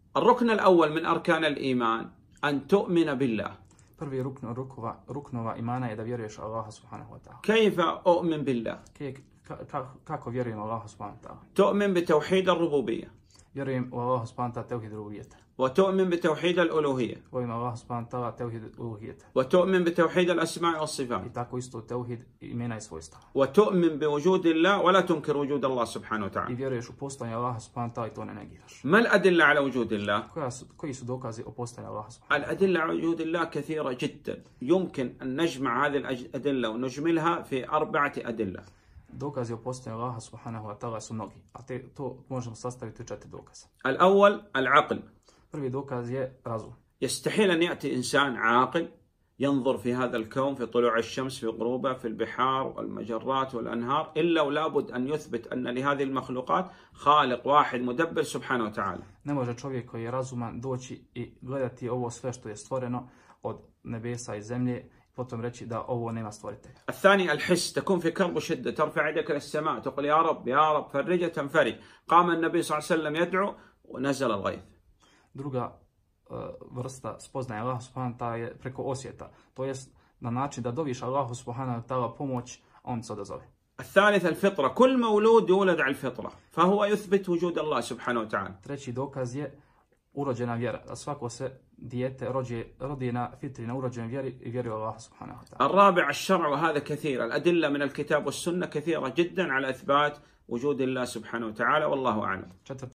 الركن الأول من أركان الإيمان أن تؤمن بالله. Prvi ruknova imana je da vjeruješ Allaha subhanahu wa ta'ala. كيف أؤمن بالله؟ Kako vjerujem Allaha subhanahu wa ta'ala? تؤمن بتوحيد الربوبية. Vjerujem u Allaha subhanahu wa ta'ala tevhid rububijeta. وتؤمن بتوحيد الألوهية. Vjerujem Allaha subhanahu wa ta'ala tevhid uluhijeta. وتؤمن بتوحيد الأسماء والصفات. I tako isto tevhid imena i svojstva. وتؤمن بوجود الله ولا تنكر وجود الله سبحانه I وتعالى. vjeruješ u postojanje Allaha subhanahu wa ta'ala i to ne negiraš. ما الأدلة على وجود الله؟ Koji su dokazi o postojanju Allaha subhanahu wa ta'ala? الأدلة على وجود الله كثيرة جدا، يمكن أن نجمع هذه الأدلة ونجملها في 4 أدلة. Dokazi o postojanju Allaha subhanahu wa ta'ala su mnogi, a to možemo sastaviti u 4 dokaza. الأول العقل. Prvi dokaz je razum. يستحيل أن يأتي إنسان عاقل ينظر في هذا الكون في طلوع الشمس في غروبه في البحار والمجرات والأنهار إلا ولابد أن يثبت أن لهذه المخلوقات خالق واحد مدبر سبحانه وتعالى. Ne može čovjek koji je razuman doći i gledati ovo sve što je stvoreno od nebesa i zemlje, potom reći da ovo nema stvoritelja. الثاني الحس، تكون في كرب وشدة ترفع يدك للسماء تقول يا رب يا رب فرجه تنفرج. قام النبي صلى الله عليه وسلم يدعو ونزل الغيث. Druga vrsta spoznaje Allaha subhanahu wa ta'ala je preko osjeta, to jest na način da doviš Allahu subhanahu wa ta'ala pomoć, on se odazove. الثالث الفطرة، كل مولود يولد على الفطرة فهو يثبت وجود الله سبحانه وتعالى. Treći dokaz je urođena vjera, da svako se dijete rodi na fitri, na urođenoj vjeri i vjeruje u Allaha subhanahu wa ta'ala. الرابع الشرع، وهذا كثير، الأدلة من الكتاب والسنة كثيرة جدا على إثبات وجود الله سبحانه وتعالى، والله أعلم.